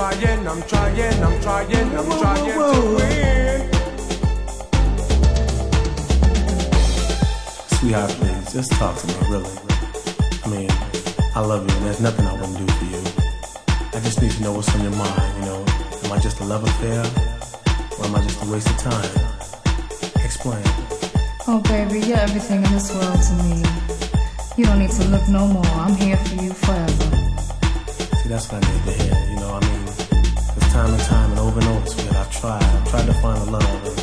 trying to win. Sweetheart, please, just talk to me, really. I mean, I love you and there's nothing I wouldn't do for you. I just need to know what's on your mind, you know. Am I just a love affair? Or am I just a waste of time? Explain. Oh, baby, you're everything in this world to me. You don't need to look no more. I'm here for you forever. See, that's what I need to hear, you know. I mean, there's time and over and over, sweetheart. I've tried to find the love.